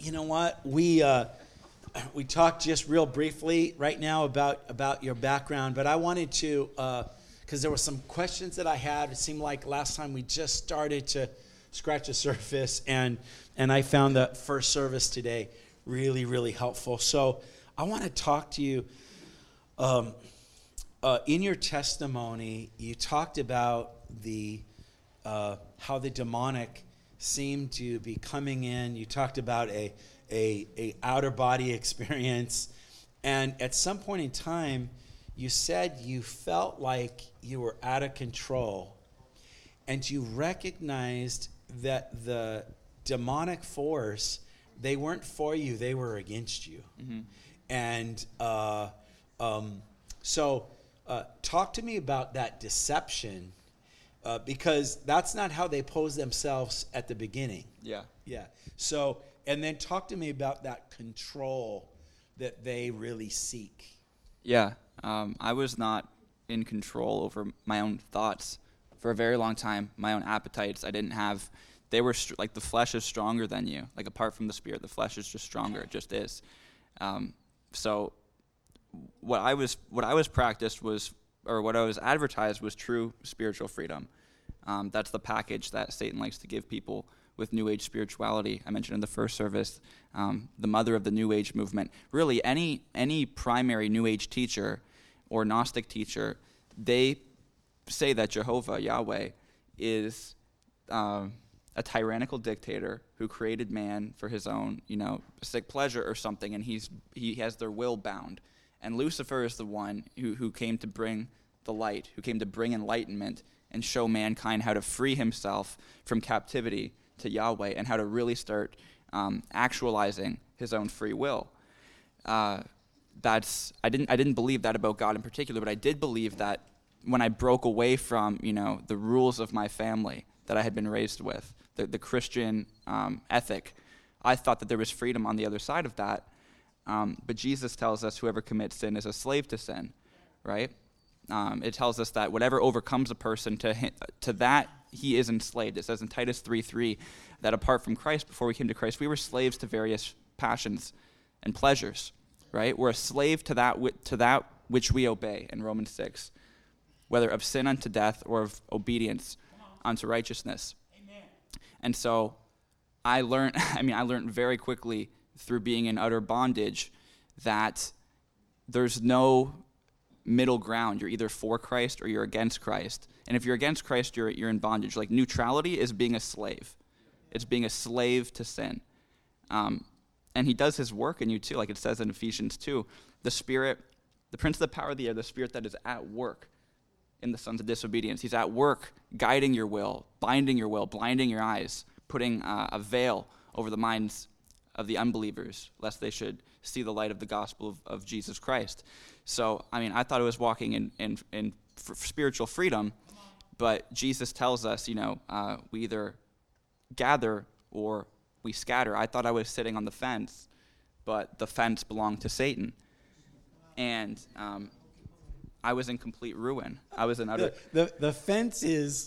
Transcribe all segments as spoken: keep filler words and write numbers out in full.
you know what? We uh, we talked just real briefly right now about, about your background, but I wanted to, because uh, there were some questions that I had. It seemed like last time we just started to scratch the surface, and and I found the first service today really, really helpful. So I want to talk to you. Um, uh, in your testimony, you talked about the uh, how the demonic seemed to be coming in. You talked about a, a, a outer body experience. And at some point in time, you said you felt like you were out of control. And you recognized that the demonic force, they weren't for you, they were against you. Mm-hmm. And uh, um, so uh, talk to me about that deception. Uh, because that's not how they pose themselves at the beginning. Yeah. Yeah. So, and then talk to me about that control that they really seek. Yeah. Um, I was not in control over my own thoughts for a very long time. My own appetites, I didn't have. They were str- like the flesh is stronger than you. Like apart from the spirit, the flesh is just stronger. It just is. Um, so, what I was what I was practiced was. or what I was advertised was true spiritual freedom. Um, that's the package that Satan likes to give people with New Age spirituality. I mentioned in the first service, um, the mother of the New Age movement. Really, any any primary New Age teacher or Gnostic teacher, they say that Jehovah, Yahweh, is um, a tyrannical dictator who created man for his own, you know, sick pleasure or something, and he's he has their will bound. And Lucifer is the one who, who came to bring the light, who came to bring enlightenment and show mankind how to free himself from captivity to Yahweh and how to really start um, actualizing his own free will. Uh, that's I didn't I didn't believe that about God in particular, but I did believe that when I broke away from you know the rules of my family that I had been raised with, the, the Christian um, ethic, I thought that there was freedom on the other side of that. Um, but Jesus tells us whoever commits sin is a slave to sin, right? Um, it tells us that whatever overcomes a person, to to that he is enslaved. It says in Titus three three that apart from Christ, before we came to Christ, we were slaves to various passions and pleasures, right? We're a slave to that to that which we obey in Romans six, whether of sin unto death or of obedience unto righteousness. Amen. And so I learned, I mean, I learned very quickly through being in utter bondage that there's no middle ground. You're either for Christ or you're against Christ. And if you're against Christ, you're you're in bondage. Like neutrality is being a slave. It's being a slave to sin. Um, and he does his work in you too, like it says in Ephesians two. The Spirit, the prince of the power of the air, the Spirit that is at work in the sons of disobedience. He's at work guiding your will, binding your will, blinding your eyes, putting uh, a veil over the minds of the unbelievers, lest they should see the light of the gospel of, of Jesus Christ. So, I mean, I thought I was walking in, in, in f- spiritual freedom, but Jesus tells us, you know, uh, we either gather or we scatter. I thought I was sitting on the fence, but the fence belonged to Satan. And um, I was in complete ruin. I was in utter... The, the, the fence is,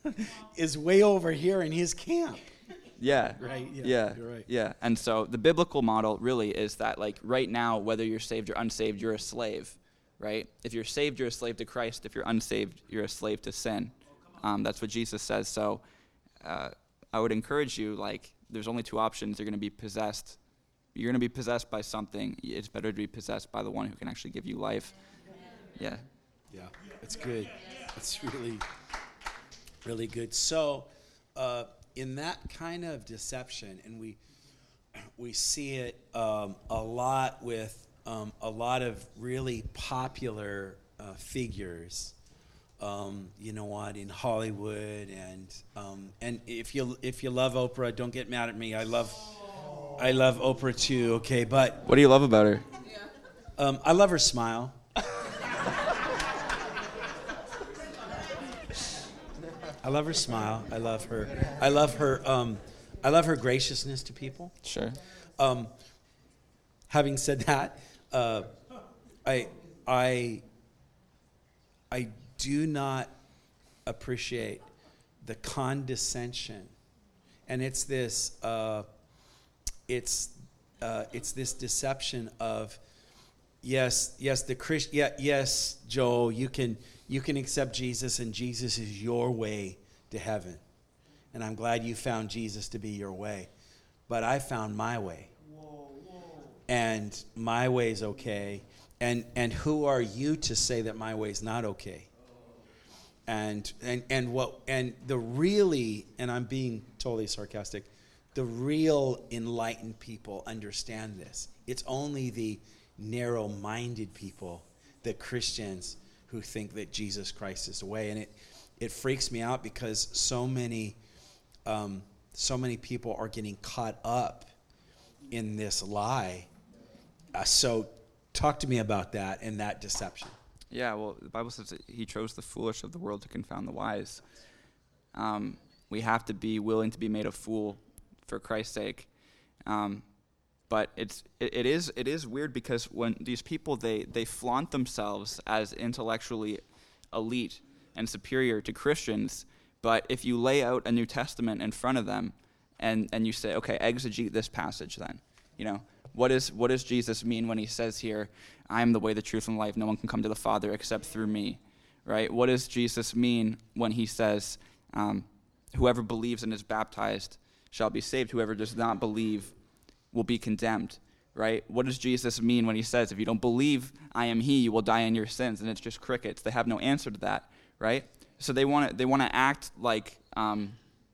is way over here in his camp. Yeah. Right. Yeah. Yeah. You're right. Yeah. And so the biblical model really is that, like, right now, whether you're saved or unsaved, you're a slave, right? If you're saved, you're a slave to Christ. If you're unsaved, you're a slave to sin. Um, that's what Jesus says. So uh, I would encourage you, like, there's only two options. You're going to be possessed. You're going to be possessed by something. It's better to be possessed by the one who can actually give you life. Yeah. Yeah. That's good. That's really, really good. So, uh, in that kind of deception, and we we see it um, a lot with um, a lot of really popular uh, figures, um, you know what, in Hollywood, and um, and if you if you love Oprah, don't get mad at me. I love I love Oprah too. Okay, but what do you love about her? Um, I love her smile. I love her smile. I love her. I love her. Um, I love her graciousness to people. Sure. Um, having said that, uh, I I I do not appreciate the condescension, and it's this. Uh, it's uh, it's this deception of, yes, yes, the Christ, yeah, yes, Joe, you can you can accept Jesus, and Jesus is your way to heaven, and I'm glad you found Jesus to be your way, but I found my way, whoa, whoa. And my way's okay, and and who are you to say that my way's not okay? And and and what and the really, and I'm being totally sarcastic, the real enlightened people understand this. It's only the narrow-minded people, the Christians, who think that Jesus Christ is the way. And it it freaks me out because so many um, so many people are getting caught up in this lie. Uh, so talk to me about that and that deception. Yeah, well, the Bible says that he chose the foolish of the world to confound the wise. Um, we have to be willing to be made a fool for Christ's sake. Um, but it's it, it is it is weird because when these people, they, they flaunt themselves as intellectually elite and superior to Christians, but if you lay out a New Testament in front of them and, and you say, okay, exegete this passage then, you know, What is what does Jesus mean when he says here, I am the way, the truth, and life. No one can come to the Father except through me, right? What does Jesus mean when he says, um, whoever believes and is baptized shall be saved. Whoever does not believe will be condemned, right? What does Jesus mean when he says, if you don't believe I am he, you will die in your sins? And it's just crickets. They have no answer to that, right? So they want to they want to act like um,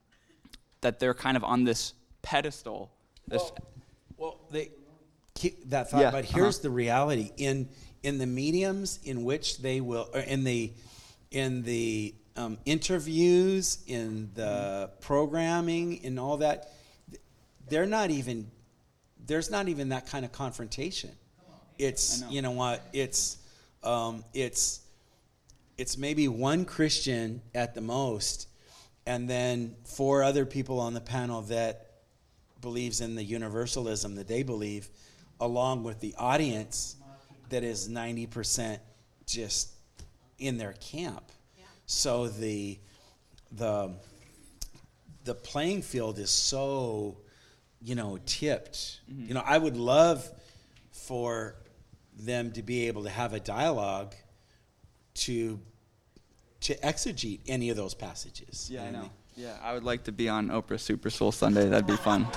that they're kind of on this pedestal. This Well, well they... Keep that thought, yeah, but here's uh-huh. the reality: in in the mediums in which they will, or in the in the um, interviews, in the programming, in all that, they're not even there's not even that kind of confrontation. It's know. you know what it's um, it's it's maybe one Christian at the most, and then four other people on the panel that believes in the universalism that they believe, along with the audience that is ninety percent just in their camp. Yeah. So the the the playing field is so, you know, tipped. Mm-hmm. You know, I would love for them to be able to have a dialogue to to exegete any of those passages. Yeah, you know I know. Yeah, I would like to be on Oprah Super Soul Sunday. That'd be fun.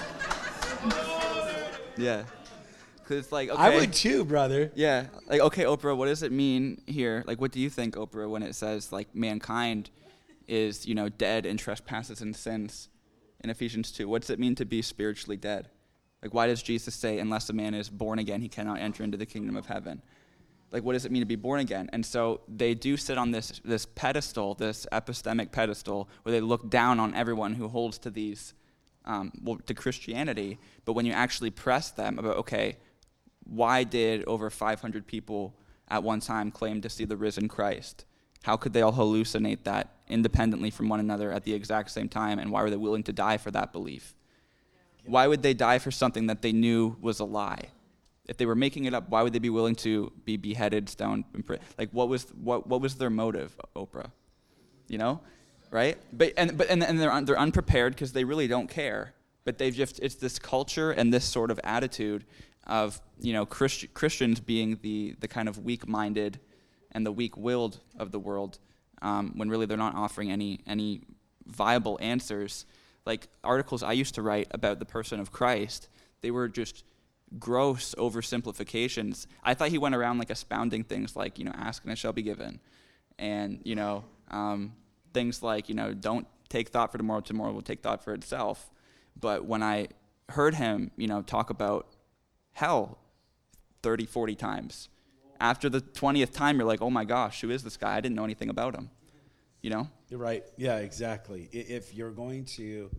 Yeah. Because it's like, okay. I would too, brother. Yeah. Like, okay, Oprah, what does it mean here? Like, what do you think, Oprah, when it says, like, mankind is, you know, dead in trespasses and sins in Ephesians two? What does it mean to be spiritually dead? Like, why does Jesus say, unless a man is born again, he cannot enter into the kingdom of heaven? Like, what does it mean to be born again? And so they do sit on this this pedestal, this epistemic pedestal, where they look down on everyone who holds to these, um, well, to Christianity. But when you actually press them about, okay, why did over five hundred people at one time claim to see the risen Christ? How could they all hallucinate that independently from one another at the exact same time? And why were they willing to die for that belief? Why would they die for something that they knew was a lie? If they were making it up, why would they be willing to be beheaded, stoned, and pri- like what was what what was their motive, Oprah? You know, right? But and but and, and they're un, they're unprepared because they really don't care. But they've just it's this culture and this sort of attitude of, you know, Christ, Christians being the the kind of weak-minded and the weak-willed of the world, um, when really they're not offering any any viable answers. Like articles I used to write about the person of Christ, they were just gross oversimplifications. I thought he went around like expounding things like, you know, ask and it shall be given, and you know, um, things like, you know, don't take thought for tomorrow, tomorrow will take thought for itself. But when I heard him, you know, talk about hell thirty, forty times, after the twentieth time, you're like, oh my gosh, who is this guy? I didn't know anything about him. You know? You're right. Yeah, exactly. If you're going to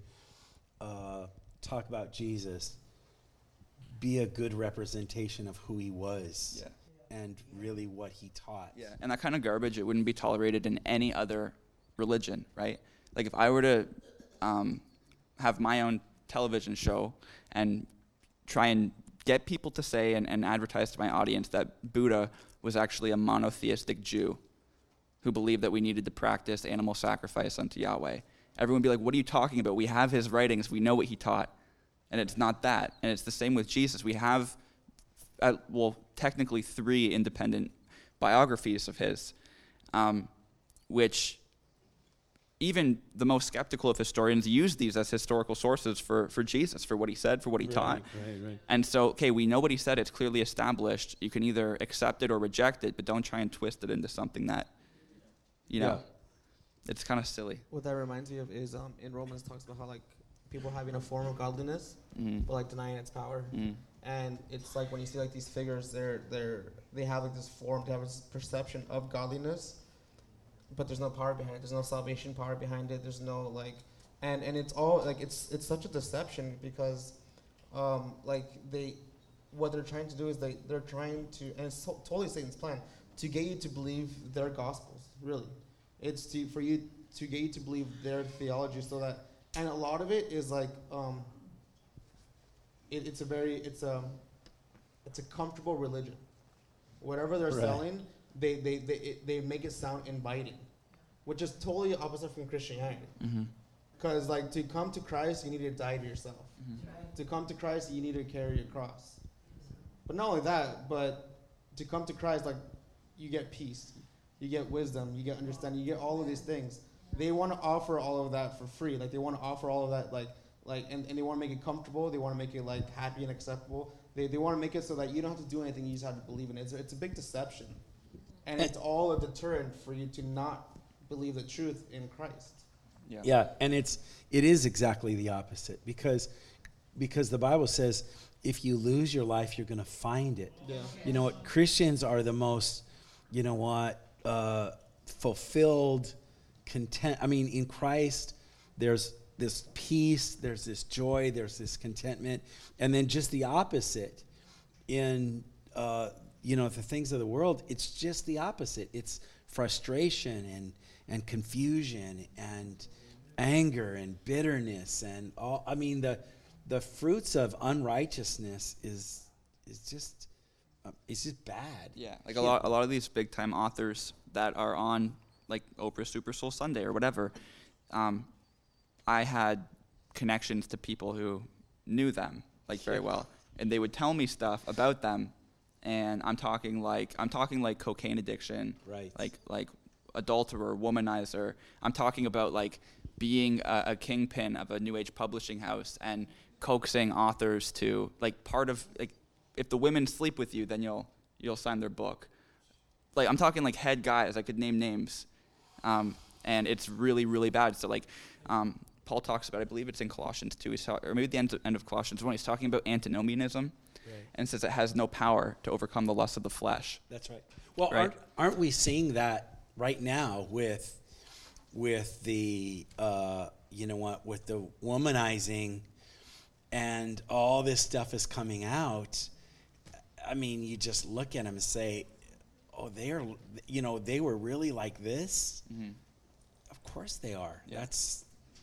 uh, talk about Jesus, be a good representation of who he was, yeah, and really what he taught. Yeah, and that kind of garbage, it wouldn't be tolerated in any other religion, right? Like if I were to um, have my own television show and try and get people to say and, and advertise to my audience that Buddha was actually a monotheistic Jew who believed that we needed to practice animal sacrifice unto Yahweh, everyone would be like, what are you talking about? We have his writings. We know what he taught. and it's not that. And it's the same with Jesus. We have, uh, well, technically three independent biographies of his, um, which even the most skeptical of historians use these as historical sources for, for Jesus, for what he said, for what he Right, taught. right, right. And so, okay, we know what he said. It's clearly established. You can either accept it or reject it, but don't try and twist it into something that, you know, it's kind of silly. What that reminds me of is um, in Romans talks about how like people having a form of godliness, Mm-hmm. but like denying its power. Mm-hmm. And it's like when you see like these figures, they're they're they have like this form, they have this perception of godliness, but there's no power behind it. There's no salvation power behind it. There's no like, and and it's all like it's it's such a deception because, um, like they, what they're trying to do is they they're trying to, and it's to- totally Satan's plan to get you to believe their gospels. Really, it's to for you to get you to believe their theology so that, and a lot of it is like, um, it, it's a very it's a it's a comfortable religion. Whatever they're Right. selling, they they they it, they make it sound inviting, which is totally opposite from Christianity. Mm-hmm. Because like to come to Christ, you need to die to yourself. Mm-hmm. To come to Christ, you need to carry a cross. But not only that, but to come to Christ, like you get peace, you get wisdom, you get understanding, you get all of these things. They want to offer all of that for free. Like they want to offer all of that, like like, and, and they want to make it comfortable. They want to make it like happy and acceptable. They they want to make it so that you don't have to do anything. You just have to believe in it. It's, it's a big deception, and it's all a deterrent for you to not believe the truth in Christ. Yeah. Yeah, and it's it is exactly the opposite because because the Bible says if you lose your life, you're going to find it. Yeah. You know what? Christians are the most, you know what, uh, fulfilled, content. I mean, in Christ, there's this peace, there's this joy, there's this contentment, and then just the opposite in uh, you know the things of the world. It's just the opposite. It's frustration and and confusion and anger and bitterness and all. I mean, the the fruits of unrighteousness is is just uh, it's just bad. Yeah, like a lot, a lot of these big time authors that are on like Oprah Super Soul Sunday or whatever. Um, I had connections to people who knew them like very well, and they would tell me stuff about them, and I'm talking like I'm talking like cocaine addiction, Right. Like like adulterer, womanizer. I'm talking about like being a, a kingpin of a new age publishing house and coaxing authors to like part of like if the women sleep with you, then you'll you'll sign their book. Like I'm talking like head guys. I could name names, um, and it's really really bad. So like. Um, Paul talks about, I believe it's in Colossians two, he's talk, or maybe the end of, end of Colossians one, he's talking about antinomianism, Right. and says it has no power to overcome the lust of the flesh. That's right. Well, Right. aren't aren't we seeing that right now with with the uh, you know what with the womanizing and all this stuff is coming out? I mean, you just look at them and say, "Oh, they are," you know, they were really like this. Mm-hmm. Of course they are. Yeah. That's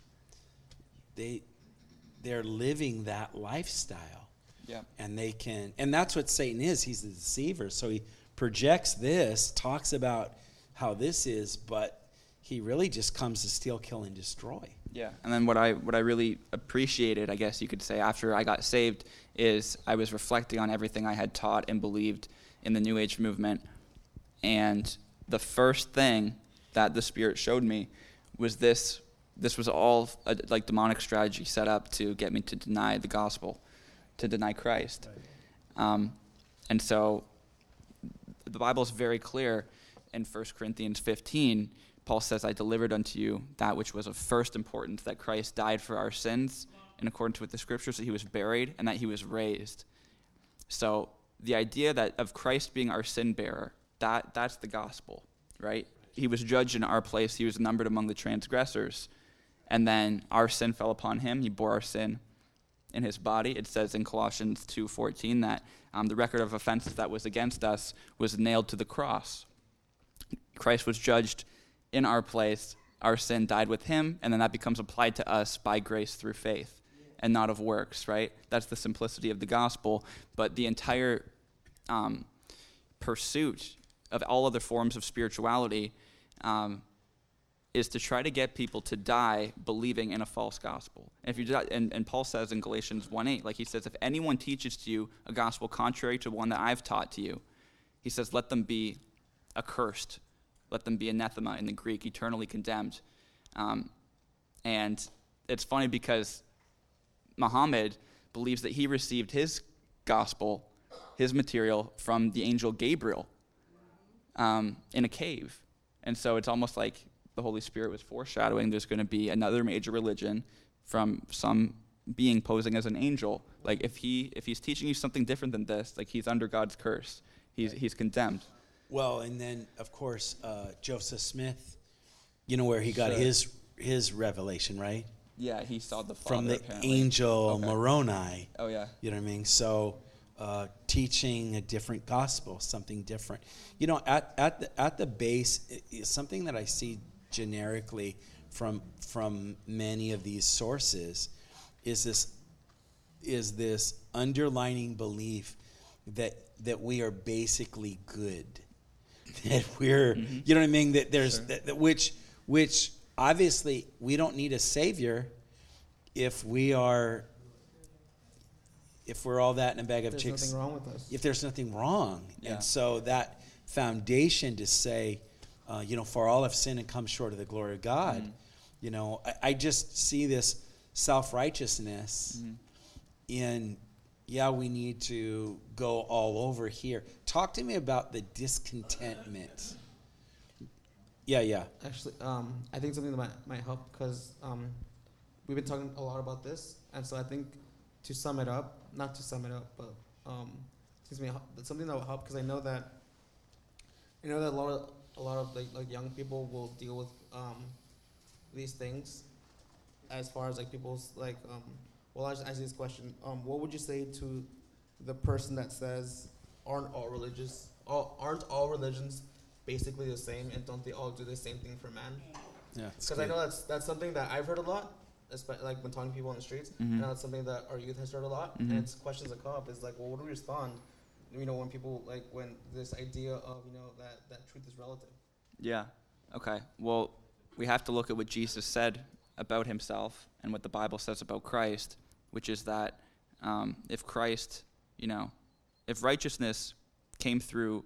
they they're living that lifestyle. Yeah. And they can, and that's what Satan is. He's the deceiver. So he projects this, talks about how this is, but he really just comes to steal, kill, and destroy. Yeah, and then what I what I really appreciated, I guess you could say, after I got saved, is I was reflecting on everything I had taught and believed in the New Age movement, and the first thing that the Spirit showed me was this. This was all a, like demonic strategy set up to get me to deny the gospel, to deny Christ. Um, and so the Bible is very clear in First Corinthians fifteen. Paul says, I delivered unto you that which was of first importance, that Christ died for our sins in accordance with the scriptures, that he was buried, and that he was raised. So the idea that of Christ being our sin bearer, that that's the gospel, right? He was judged in our place. He was numbered among the transgressors. And then our sin fell upon him. He bore our sin in his body. It says in Colossians two fourteen that um, the record of offenses that was against us was nailed to the cross. Christ was judged in our place. Our sin died with him, and then that becomes applied to us by grace through faith and not of works, right? That's the simplicity of the gospel. But the entire um, pursuit of all other forms of spirituality um, is to try to get people to die believing in a false gospel. And if you die, and, and Paul says in Galatians one eight, like he says, if anyone teaches to you a gospel contrary to one that I've taught to you, he says, let them be accursed. Let them be anathema in the Greek, eternally condemned. Um, and it's funny because Muhammad believes that he received his gospel, his material, from the angel Gabriel um, in a cave. And so it's almost like the Holy Spirit was foreshadowing there's going to be another major religion from some being posing as an angel. Like if he if he's teaching you something different than this, like he's under God's curse. He's he's condemned. Well, and then of course uh, Joseph Smith, you know where he got Sure. his his revelation, right? Yeah, he saw the Father From the apparently. angel Okay. Moroni. Oh yeah. You know what I mean? So uh, teaching a different gospel, something different. You know, at at the at the base, it, it's something that I see generically from from many of these sources is this is this underlining belief that that we are basically good, that we're Mm-hmm. you know what I mean, that there's Sure. that, that which which obviously we don't need a savior if we are if we're all that in a bag of There's chicks, nothing wrong with us. if there's nothing wrong. Yeah. And so that foundation to say, uh, you know, for all have sinned and come short of the glory of God, Mm-hmm. you know, I, I just see this self-righteousness Mm-hmm. in, yeah, we need to go all over here. Talk to me about the discontentment. Yeah, yeah. Actually, um, I think something that might, might help because um, we've been talking a lot about this, and so I think to sum it up, not to sum it up, but um, excuse me, it's something that will help because I know that I know that a lot of a lot of like, like young people will deal with um, these things as far as like people's like um, well, I just ask you this question: um, what would you say to the person that says aren't all religious, all, aren't all religions basically the same, and don't they all do the same thing for man? Yeah. it's Because I good. know that's that's something that I've heard a lot, espe- like when talking to people on the streets. Mhm. And that's something that our youth has heard a lot. Mhm. And it's questions that come up is like, well, what do we respond? You know, when people like when this idea of you know that that truth is relative. Yeah. Okay. Well, we have to look at what Jesus said about himself and what the Bible says about Christ, which is that um, if Christ, you know, if righteousness came through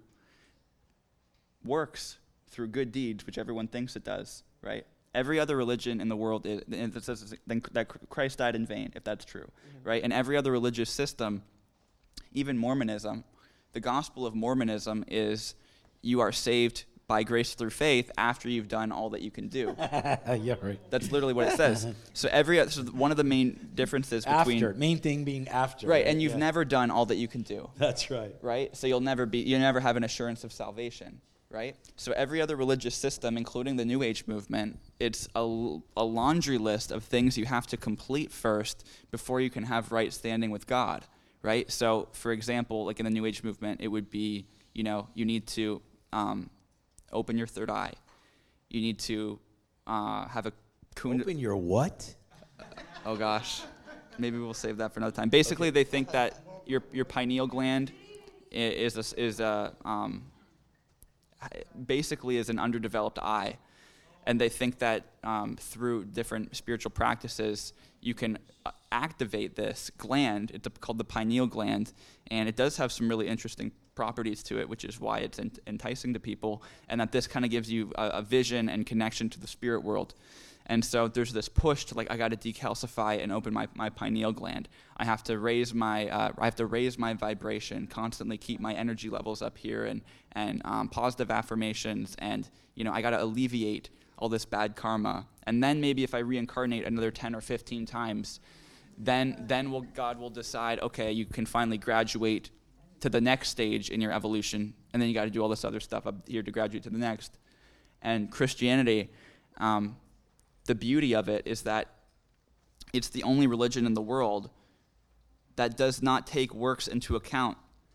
works, through good deeds, which everyone thinks it does, right? Every other religion in the world is, and it says then that Christ died in vain, if that's true, right? And every other religious system, even Mormonism, the gospel of Mormonism is you are saved by grace through faith after you've done all that you can do. yeah, right. That's literally what it says. So every other, so one of the main differences between After. Main thing being after. right, and you've Yeah. never done all that you can do, That's right. right? So you'll never be, you never have an assurance of salvation, right? So every other religious system, including the New Age movement, it's a, a laundry list of things you have to complete first before you can have right standing with God, right? So, for example, like in the New Age movement, it would be, you know, you need to um, open your third eye. You need to uh, have a kund- Open your what? Oh gosh, maybe we'll save that for another time. Basically, they think that your your pineal gland i- is a, is a um, basically is an underdeveloped eye, and they think that um, through different spiritual practices you can uh, activate this gland. It's called the pineal gland, and it does have some really interesting properties to it, which is why it's ent- enticing to people, and that this kind of gives you a, a vision and connection to the spirit world. And so there's this push to like, I got to decalcify and open my, my pineal gland. I have to raise my uh, I have to raise my vibration, constantly keep my energy levels up here, and and um, positive affirmations, and you know I got to alleviate all this bad karma. And then maybe if I reincarnate another ten or fifteen times, then then will God will decide, okay, you can finally graduate to the next stage in your evolution, and then you got to do all this other stuff up here to graduate to the next. And Christianity, um, the beauty of it is that it's the only religion in the world that does not take works into account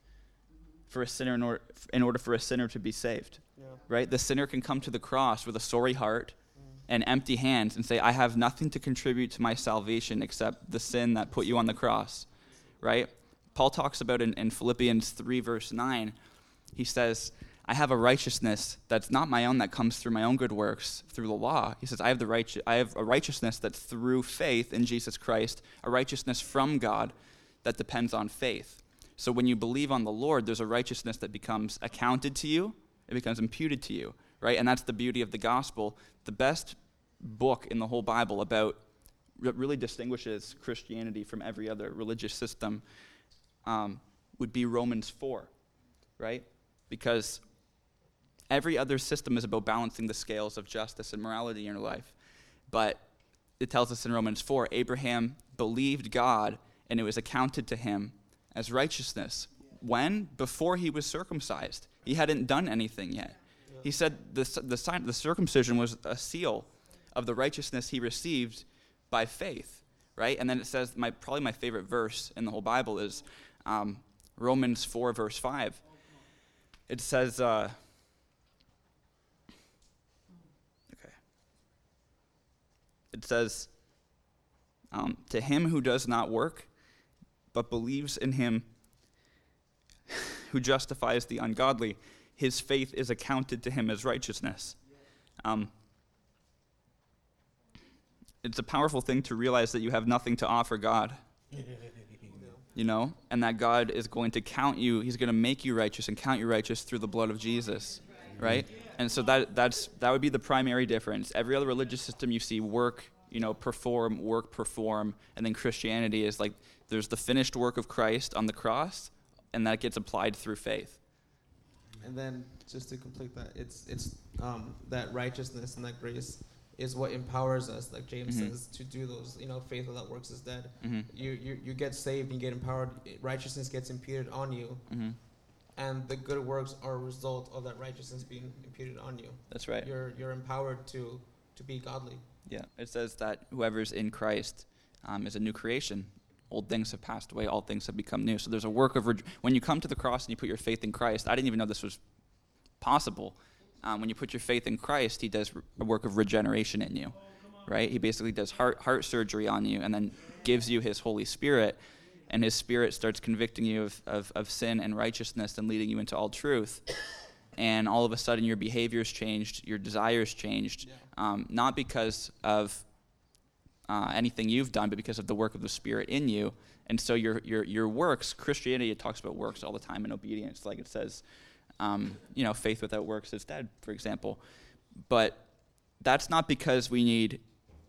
for a sinner in order, in order for a sinner to be saved. Yeah. Right? The sinner can come to the cross with a sorry heart and empty hands and say, I have nothing to contribute to my salvation except the sin that put you on the cross. Right? Paul talks about in, in Philippians three, verse nine, he says, I have a righteousness that's not my own, that comes through my own good works, through the law. He says, I have the right, I have a righteousness that's through faith in Jesus Christ, a righteousness from God that depends on faith. So when you believe on the Lord, there's a righteousness that becomes accounted to you, it becomes imputed to you, right? And that's the beauty of the gospel. The best book in the whole Bible about what really distinguishes Christianity from every other religious system um, would be Romans four, right? Because every other system is about balancing the scales of justice and morality in your life. But it tells us in Romans four, Abraham believed God, and it was accounted to him as righteousness. When? Before he was circumcised. He hadn't done anything yet. He said the, the sign of the circumcision was a seal of the righteousness he received by faith, right? And then it says, my probably my favorite verse in the whole Bible is um, Romans four, verse five. It says, uh, okay. It says, um, to him who does not work, but believes in him who justifies the ungodly, his faith is accounted to him as righteousness. Um, it's a powerful thing to realize that you have nothing to offer God. You know, and that God is going to count you, he's going to make you righteous and count you righteous through the blood of Jesus, right? And so that that's that would be the primary difference. Every other religious system you see work, you know, perform, work, perform, and then Christianity is like there's the finished work of Christ on the cross, and that gets applied through faith. And then just to complete that, it's it's um, that righteousness and that grace is what empowers us, like James mm-hmm. says, to do those, you know, faith without works is dead. Mm-hmm. You, you you get saved, you get empowered, righteousness gets imputed on you, mm-hmm. and the good works are a result of that righteousness being imputed on you. That's right. You're you're empowered to, to be godly. Yeah, it says that whoever's in Christ um, is a new creation. Old things have passed away, all things have become new. So there's a work of, re- when you come to the cross and you put your faith in Christ, I didn't even know this was possible. Um, when you put your faith in Christ, he does a work of regeneration in you, right? He basically does heart heart surgery on you and then gives you his Holy Spirit, and his Spirit starts convicting you of, of, of sin and righteousness and leading you into all truth. And all of a sudden your behavior's changed, your desires changed, um, not because of uh, anything you've done, but because of the work of the Spirit in you. And so your your your works, Christianity talks about works all the time and obedience, like it says, Um, you know, faith without works is dead, for example. But that's not because we need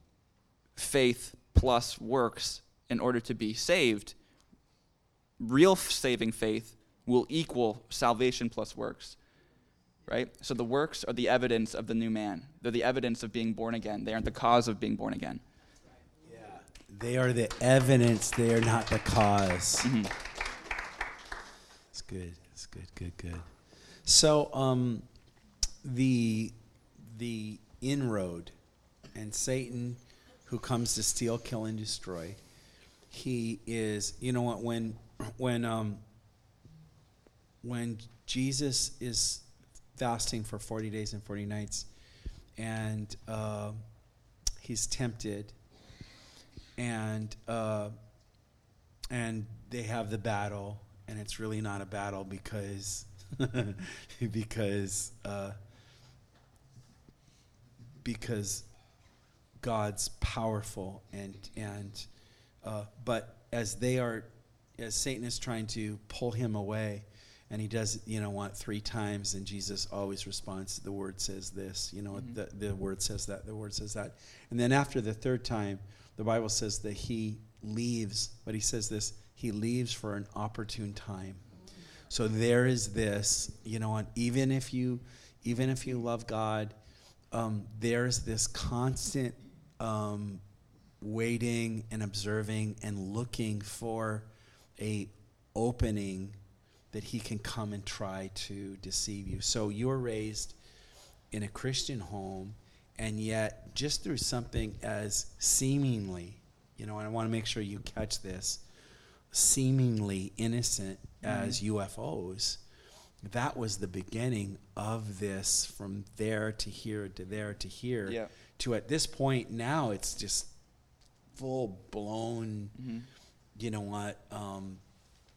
faith plus works in order to be saved. Real saving faith will equal salvation plus works, right? So the works are the evidence of the new man. They're the evidence of being born again. They aren't the cause of being born again. Yeah, they are the evidence. They are not the cause. Mm-hmm. It's good. It's good, good, good. So um, the the inroad and Satan, who comes to steal, kill, and destroy, he is, you know what, when when um, when Jesus is fasting for forty days and forty nights, and uh, he's tempted, and uh, and they have the battle, and it's really not a battle because. because uh, because God's powerful and and uh, but as they are as Satan is trying to pull him away, and he does, you know what, three times, and Jesus always responds, the word says this, you know, mm-hmm. the the word says that, the word says that, and then after the third time, the Bible says that he leaves, but he says this, he leaves for an opportune time. So there is this, you know, and even if you, even if you love God, um, there's this constant um, waiting and observing and looking for a opening that he can come and try to deceive you. So you're raised in a Christian home, and yet just through something as seemingly, you know, and I want to make sure you catch this, seemingly innocent as U F Os, that was the beginning of this, from there to here to there to here, yeah. to at this point now it's just full blown, mm-hmm. you know what, um,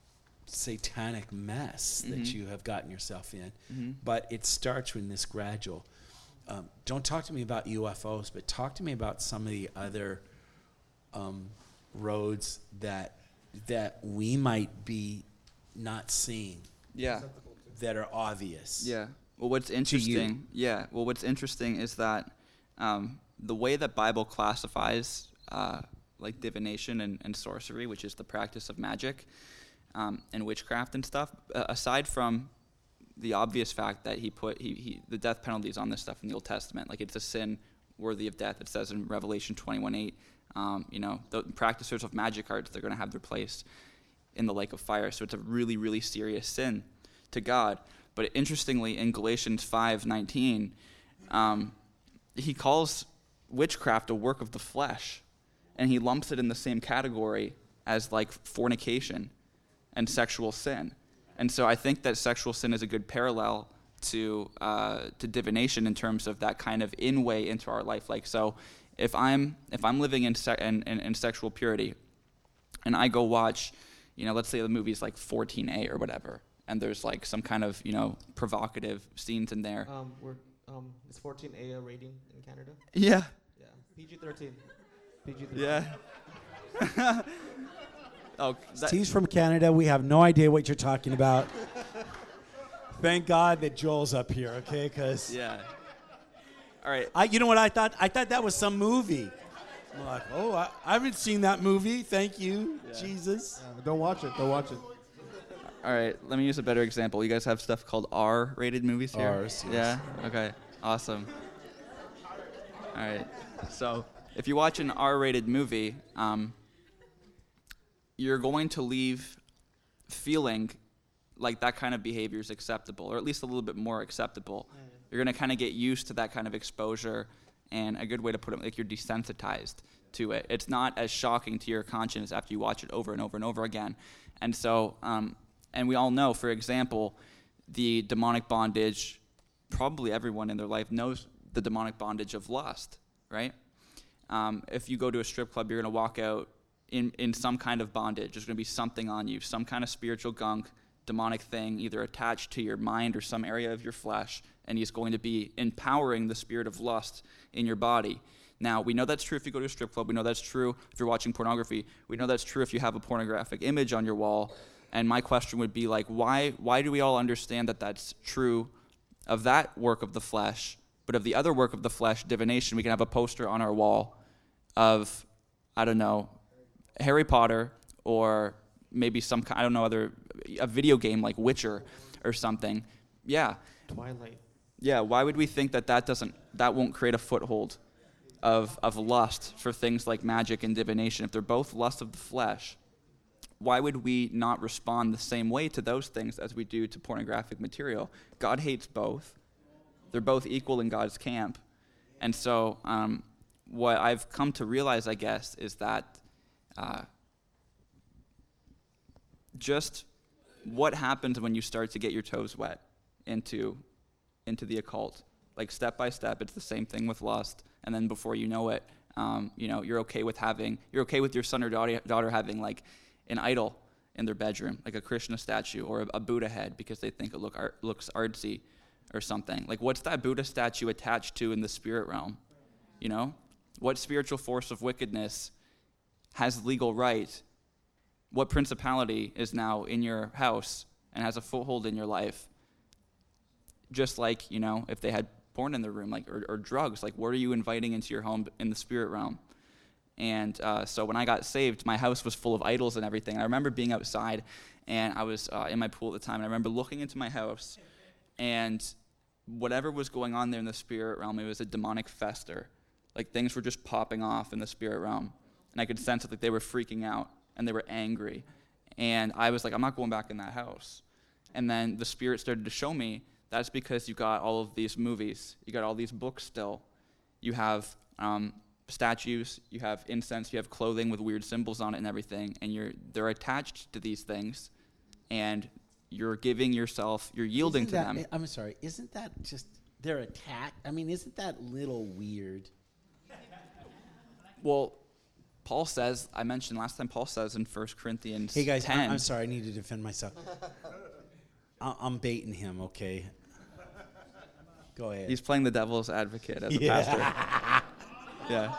satanic mess Mhm. that you have gotten yourself in. Mhm. But it starts with this gradual. Um, don't talk to me about U F Os, but talk to me about some of the other um, roads that that we might be not seeing Yeah. that are obvious. Yeah. Well, what's interesting? Yeah. Well, what's interesting is that um, the way that Bible classifies uh, like divination and, and sorcery, which is the practice of magic um, and witchcraft and stuff, uh, aside from the obvious fact that he put he, he the death penalty is on this stuff in the Old Testament, like it's a sin worthy of death. It says in Revelation twenty-one eight, um, you know, the practitioners of magic arts, they're going to have their place in the lake of fire. So it's a really, really serious sin to God. But interestingly, in Galatians five nineteen, um, he calls witchcraft a work of the flesh, and he lumps it in the same category as like fornication and sexual sin. And so I think that sexual sin is a good parallel to uh, to divination in terms of that kind of in way into our life. Like, so if I'm if I'm living in, se- in, in, in sexual purity, and I go watch, you know, let's say the movie's like fourteen A or whatever, and there's like some kind of, you know, provocative scenes in there. Um, we're um, it's fourteen A a rating in Canada. Yeah. Yeah, P G thirteen. P G thirteen. Yeah. Oh, that, Steve's from Canada. We have no idea what you're talking about. Thank God that Joel's up here, okay? Because yeah. All right. I, you know what I thought? I thought that was some movie. I'm like, oh, I, I haven't seen that movie. Thank you, Yeah. Jesus. Yeah, don't watch it. Don't watch it. All right, let me use a better example. You guys have stuff called R-rated movies here? Rs, yes. Yeah? Okay, awesome. All right, so if you watch an R-rated movie, um, you're going to leave feeling like that kind of behavior is acceptable, or at least a little bit more acceptable. You're going to kind of get used to that kind of exposure, and a good way to put it, like you're desensitized to it. It's not as shocking to your conscience after you watch it over and over and over again. And so, um, and we all know, for example, the demonic bondage, probably everyone in their life knows the demonic bondage of lust, right? Um, if you go to a strip club, you're going to walk out in, in some kind of bondage. There's going to be something on you, some kind of spiritual gunk, demonic thing, either attached to your mind or some area of your flesh, and he's going to be empowering the spirit of lust in your body. Now, we know that's true if you go to a strip club. We know that's true if you're watching pornography. We know that's true if you have a pornographic image on your wall. And my question would be, like, why why do we all understand that that's true of that work of the flesh, but of the other work of the flesh, divination, we can have a poster on our wall of, I don't know, Harry Potter, or maybe some kind, I don't know, other, a video game like Witcher or something. Yeah. Twilight. Yeah, why would we think that that doesn't, that won't create a foothold of of lust for things like magic and divination? If they're both lust of the flesh, why would we not respond the same way to those things as we do to pornographic material? God hates both. They're both equal in God's camp. And so um, what I've come to realize, I guess, is that uh, just what happens when you start to get your toes wet into into the occult. Like, step by step, it's the same thing with lust. And then before you know it, um, you know, you're okay with having, you're okay with your son or daughter, daughter having like an idol in their bedroom, like a Krishna statue or a, a Buddha head, because they think it look art, looks artsy or something. Like, what's that Buddha statue attached to in the spirit realm? You know, what spiritual force of wickedness has legal right? What principality is now in your house and has a foothold in your life? Just like, you know, if they had porn in their room, like, or, or drugs, like, what are you inviting into your home in the spirit realm? And uh, so when I got saved, my house was full of idols and everything. I remember being outside, and I was uh, in my pool at the time, and I remember looking into my house, and whatever was going on there in the spirit realm, it was a demonic fester. Like, things were just popping off in the spirit realm, and I could sense it, like they were freaking out, and they were angry. And I was like, I'm not going back in that house. And then the Spirit started to show me, that's because you got all of these movies. You got all these books still. You have um, statues. You have incense. You have clothing with weird symbols on it and everything. And you're they're attached to these things. And you're giving yourself, you're yielding Isn't to that- them. I'm sorry. Isn't that just, they're attacked? I mean, isn't that little weird? Well, Paul says, I mentioned last time, Paul says in First Corinthians Hey guys, ten. I- I'm sorry, I need to defend myself. I- I'm baiting him, okay? Go ahead. He's playing the devil's advocate as a Yeah. pastor. Yeah.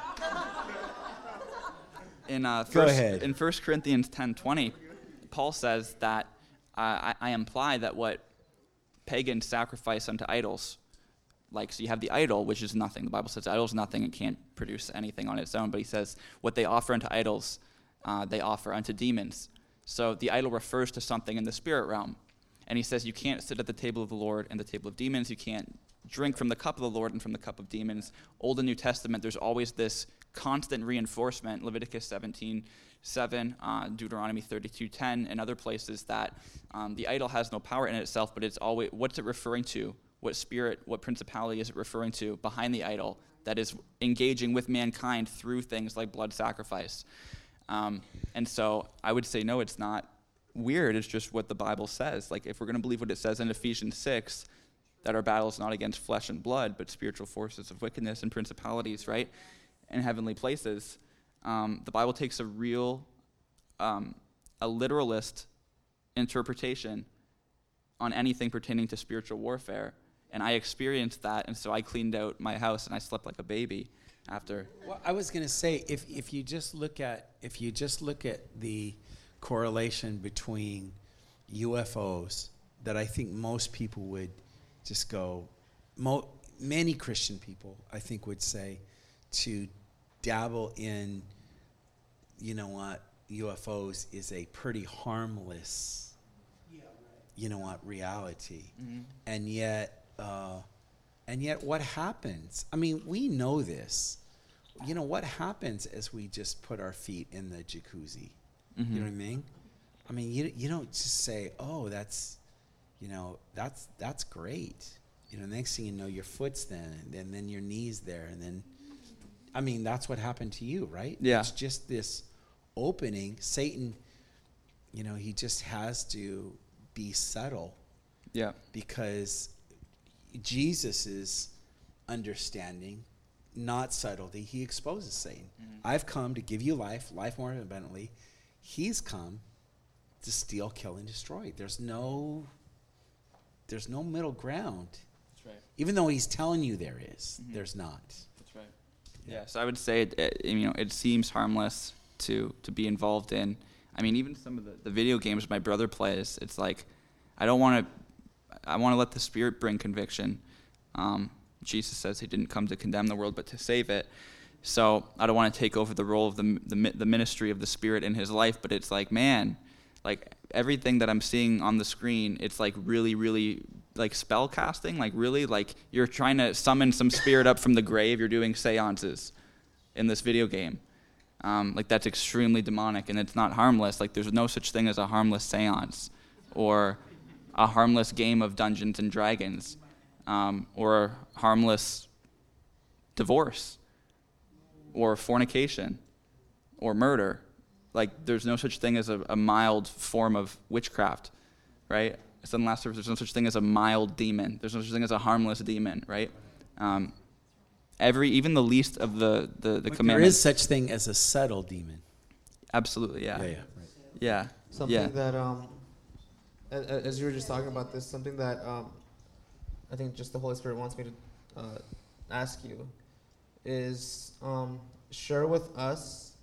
In uh, Go first, ahead. in First Corinthians ten twenty, Paul says that uh, I, I imply that what pagans sacrifice unto idols, like, so you have the idol, which is nothing. The Bible says idol is nothing and can't produce anything on its own. But he says what they offer unto idols, uh, they offer unto demons. So the idol refers to something in the spirit realm. And he says you can't sit at the table of the Lord and the table of demons. You can't drink from the cup of the Lord and from the cup of demons. Old and New Testament, there's always this constant reinforcement. Leviticus seventeen seven, uh, Deuteronomy thirty-two ten, and other places that um, the idol has no power in itself, but it's always, what's it referring to? What spirit, what principality is it referring to behind the idol that is engaging with mankind through things like blood sacrifice? Um, and so I would say, no, it's not weird. It's just what the Bible says. Like, if we're going to believe what it says in Ephesians six, that our battle is not against flesh and blood, but spiritual forces of wickedness and principalities, right, in heavenly places, um, the Bible takes a real, um, a literalist interpretation on anything pertaining to spiritual warfare. And I experienced that, and so I cleaned out my house and I slept like a baby after. Well, I was going to say, if if you just look at if you just look at the correlation between U F Os, that I think most people would just go, mo- many Christian people, I think, would say, to dabble in, you know what, U F Os is a pretty harmless, you know what, reality, Mm-hmm. and yet. Uh, and yet what happens? I mean, we know this. You know, what happens as we just put our feet in the jacuzzi? Mm-hmm. You know what I mean? I mean, you you don't just say, oh, that's, you know, that's that's great. You know, next thing you know, your foot's then, and, and then your knee's there, and then, I mean, that's what happened to you, right? Yeah. It's just this opening. Satan, you know, he just has to be subtle. Yeah. Because Jesus' understanding, not subtlety, he exposes Satan. Mm-hmm. I've come to give you life, life more abundantly. He's come to steal, kill, and destroy. There's no, there's no middle ground. That's right. Even though he's telling you there is, Mm-hmm. there's not. That's right. Yeah. So I would say, it, it, you know, it seems harmless to to be involved in. I mean, even some of the, the video games my brother plays, it's like, I don't want to. I want to let the Spirit bring conviction. Um, Jesus says he didn't come to condemn the world, but to save it. So I don't want to take over the role of the, the the ministry of the Spirit in his life. But it's like, man, like everything that I'm seeing on the screen, it's like really, really like spell casting. Like really, like you're trying to summon some spirit up from the grave. You're doing seances in this video game. Um, like that's extremely demonic, and it's not harmless. Like there's no such thing as a harmless seance, or a harmless game of Dungeons and Dragons, um, or a harmless divorce, or fornication, or murder. Like, there's no such thing as a, a mild form of witchcraft, right? It's in last service, there's no such thing as a mild demon. There's no such thing as a harmless demon, right? Um, every, even the least of the, the, the But commandments. there is such thing as a subtle demon. Absolutely, yeah. Yeah, yeah. Right. Yeah. Something yeah. that, um, as, as you were just talking about this, something that um, I think just the Holy Spirit wants me to uh, ask you is um, share with us,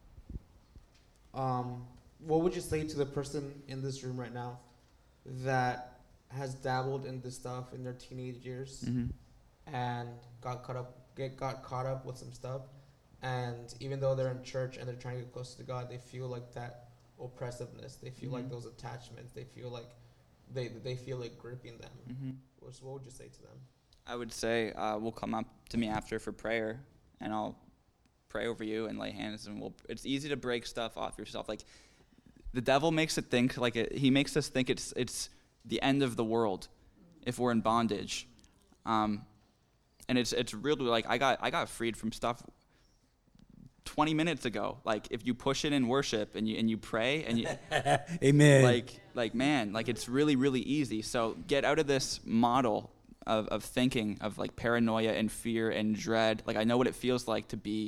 um, what would you say to the person in this room right now that has dabbled in this stuff in their teenage years Mm-hmm. and got caught up, get got caught up with some stuff, and even though they're in church and they're trying to get close to God, they feel like that oppressiveness. They feel Mm-hmm. like those attachments. They feel like they they feel like gripping them. Mm-hmm. What, what would you say to them? I would say uh, we'll come up to me after for prayer, and I'll pray over you and lay hands, and we'll. It's easy to break stuff off yourself. Like the devil makes it think like it, he makes us think it's it's the end of the world if we're in bondage, um, and it's it's really like I got I got freed from stuff twenty minutes ago. Like if you push it in worship and you and you pray and you Amen. like like man, like it's really really easy. So get out of this model of of thinking of like paranoia and fear and dread. Like I know what it feels like to be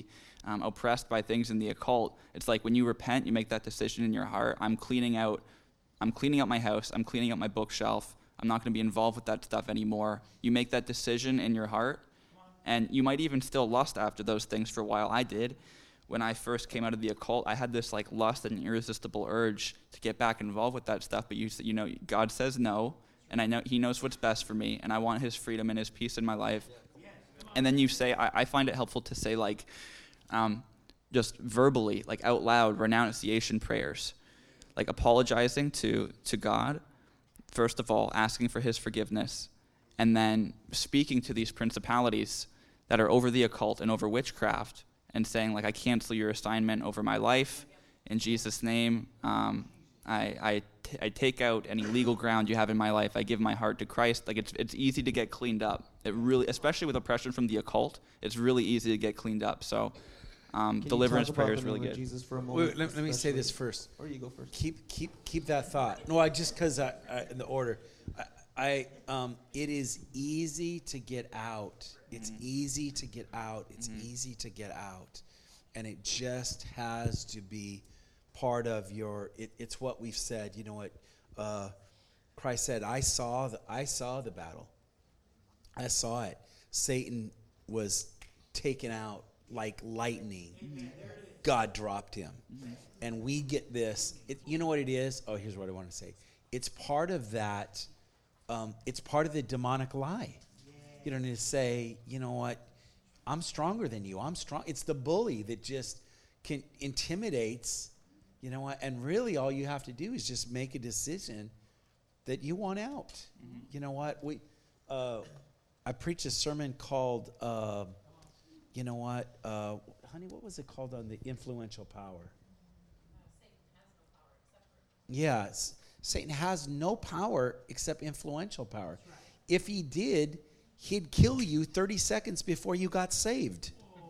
um, oppressed by things in the occult, it's like when you repent, you make that decision in your heart. I'm cleaning out, I'm cleaning out my house. I'm cleaning out my bookshelf. I'm not going to be involved with that stuff anymore. You make that decision in your heart, and you might even still lust after those things for a while. I did. When I first came out of the occult, I had this like lust and irresistible urge to get back involved with that stuff. But you, you know, God says no, and I know He knows what's best for me, and I want His freedom and His peace in my life. And then you say, I, I find it helpful to say like, um, just verbally, like out loud, renunciation prayers, like apologizing to to God. First of all, asking for His forgiveness, and then speaking to these principalities that are over the occult and over witchcraft, and saying, like, I cancel your assignment over my life in Jesus' name. Um, I, I, t- I take out any legal ground you have in my life. I give my heart to Christ. Like, it's it's easy to get cleaned up. It really, especially with oppression from the occult, it's really easy to get cleaned up. So, um, Can deliverance you talk about prayer is the really name of good. Jesus for a moment, Wait, let, let me say especially- this first. Or you go first. Keep keep keep that thought. No, I just because I, I in the order, I, I um, it is easy to get out. It's Mm-hmm. easy to get out. It's Mhm. easy to get out, and it just has to be part of your. It, it's what we've said. You know what? Uh, Christ said, "I saw the I saw the battle. I saw it. Satan was taken out like lightning. God dropped him." And we get this. It, you know what it is? Oh, here's what I want to say. It's part of that. Um, it's part of the demonic lie. You don't need to say, you know what? I'm stronger than you. I'm strong. It's the bully that just can intimidates. You know what? And really, all you have to do is just make a decision that you want out. Mm-hmm. You know what? We, uh, I preached a sermon called, uh, you know what, uh, honey, what was it called on the influential power? Yeah, s- Satan has no power except influential power. If he did, he'd kill you thirty seconds before you got saved.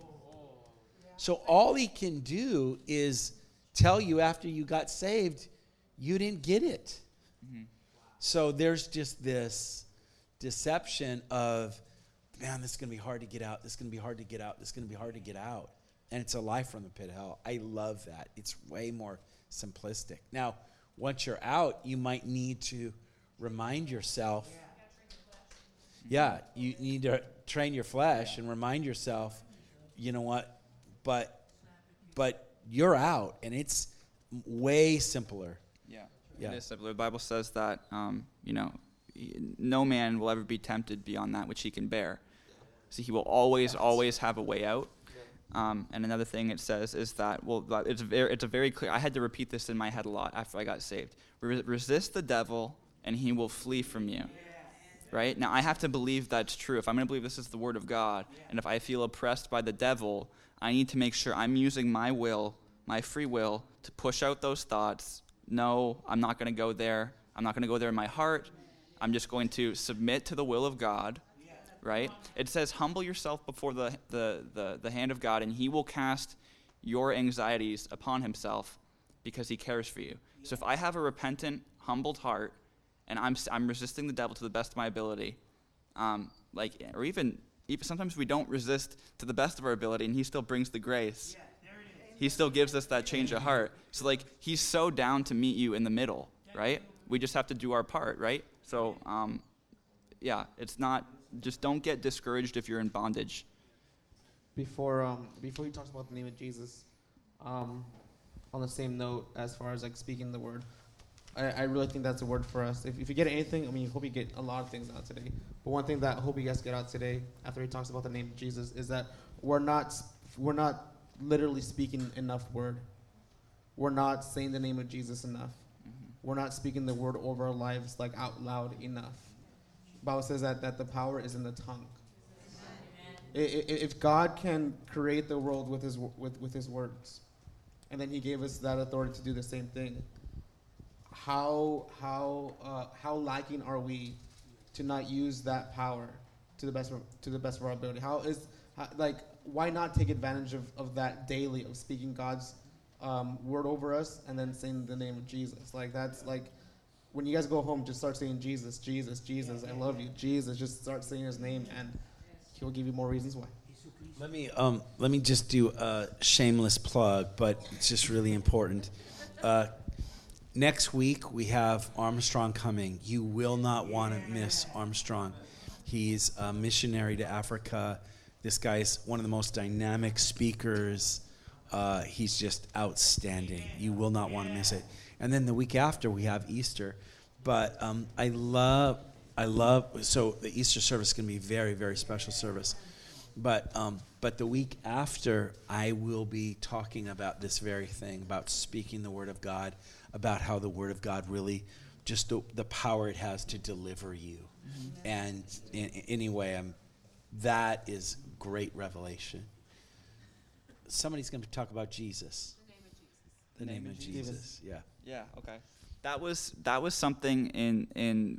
So all he can do is tell you after you got saved, you didn't get it. So there's just this deception of, man, this is going to be hard to get out. This is going to be hard to get out. This is going to be hard to get out. And it's a life from the pit of hell. I love that. It's way more simplistic. Now, once you're out, you might need to remind yourself. Yeah, you need to train your flesh and remind yourself, you know what, but but you're out, and it's way simpler. Yeah. Yeah. It is simpler. The Bible says that, um, you know, no man will ever be tempted beyond that which he can bear. So he will always, always have a way out. Um, and another thing it says is that, well, that it's very, it's a very clear, I had to repeat this in my head a lot after I got saved. Re- resist the devil, and he will flee from you. Right? Now, I have to believe that's true. If I'm going to believe this is the word of God, and if I feel oppressed by the devil, I need to make sure I'm using my will, my free will, to push out those thoughts. No, I'm not going to go there. I'm not going to go there in my heart. I'm just going to submit to the will of God. Right? It says, humble yourself before the, the, the, the hand of God, and he will cast your anxieties upon himself because he cares for you. So if I have a repentant, humbled heart, and I'm I'm resisting the devil to the best of my ability, um, like, or even, even sometimes we don't resist to the best of our ability, and he still brings the grace. He still gives us that change of heart. So, like, he's so down to meet you in the middle, right? We just have to do our part, right? So, um, yeah, it's not, just don't get discouraged if you're in bondage. Before um before he talks about the name of Jesus, um, on the same note, as far as like speaking the word, I, I really think that's a word for us. If if you get anything, I mean, I hope you get a lot of things out today. But one thing that I hope you guys get out today, after he talks about the name of Jesus, is that we're not we're not literally speaking enough word. We're not saying the name of Jesus enough. Mm-hmm. We're not speaking the word over our lives like out loud enough. The Bible says that that the power is in the tongue. I- i- If God can create the world with his with, with his words, and then he gave us that authority to do the same thing, how how uh, how lacking are we to not use that power to the best of, to the best of our ability? How is how, like why not take advantage of, of that daily, of speaking God's um, word over us and then saying the name of Jesus? Like that's like when you guys go home, just start saying Jesus, Jesus, Jesus, I love you, Jesus. Just start saying his name, and he'll give you more reasons why. Let me um, let me just do a shameless plug, but it's just really important. Uh, next week we have Armstrong coming. You will not want to miss Armstrong. He's a missionary to Africa. This guy's one of the most dynamic speakers. Uh, he's just outstanding. You will not want to miss it. And then the week after we have Easter. But um, I love, I love. So the Easter service is going to be a very, very special service. But um, but the week after, I will be talking about this very thing, about speaking the Word of God, about how the Word of God really, just the, the power it has to deliver you. Mm-hmm. And in, anyway, um, that is great revelation. Somebody's going to talk about Jesus. The name of Jesus. The name of Jesus. Yeah. Yeah. Okay. That was that was something in in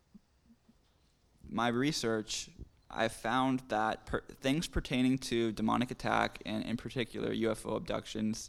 my research. I found that per, things pertaining to demonic attack and in particular U F O abductions,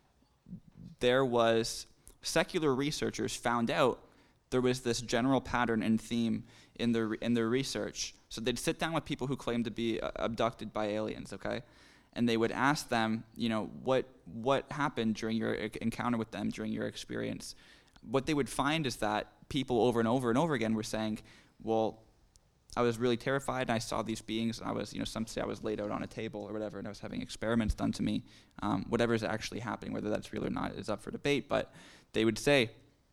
there was secular researchers found out there was this general pattern and theme in their in their research. So they'd sit down with people who claimed to be uh, abducted by aliens, okay? And they would ask them, you know, what what happened during your encounter with them, during your experience. What they would find is that people over and over and over again were saying, well, I was really terrified, and I saw these beings, and I was, you know, some say I was laid out on a table or whatever, and I was having experiments done to me. Um, whatever is actually happening, whether that's real or not, is up for debate. But they would say,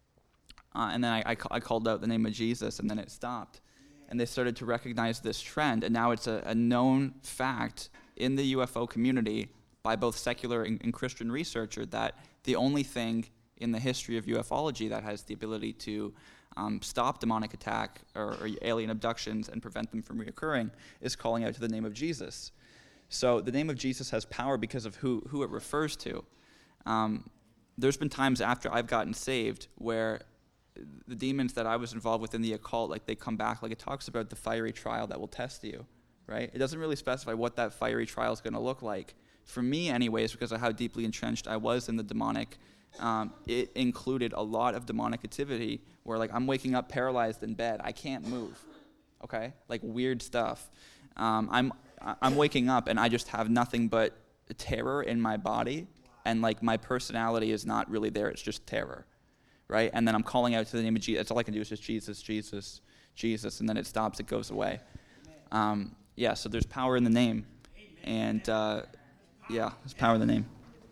uh, and then I, I, ca- I called out the name of Jesus, and then it stopped. And they started to recognize this trend, and now it's a, a known fact in the U F O community by both secular and, and Christian researcher that the only thing in the history of ufology that has the ability to um, stop demonic attack or, or alien abductions and prevent them from reoccurring is calling out to the name of Jesus. So the name of Jesus has power because of who, who it refers to. Um, there's been times after I've gotten saved where the demons that I was involved with in the occult, like they come back, like it talks about the fiery trial that will test you, right? It doesn't really specify what that fiery trial is going to look like. For me anyways, because of how deeply entrenched I was in the demonic, um, it included a lot of demonic activity where like I'm waking up paralyzed in bed. I can't move, okay? Like weird stuff. Um, I'm I'm waking up and I just have nothing but terror in my body, and like my personality is not really there. It's just terror. Right? And then I'm calling out to the name of Jesus. That's all I can do is just Jesus, Jesus, Jesus, and then it stops, it goes away. Um, yeah, so there's power in the name. And, uh, yeah, there's power in the name.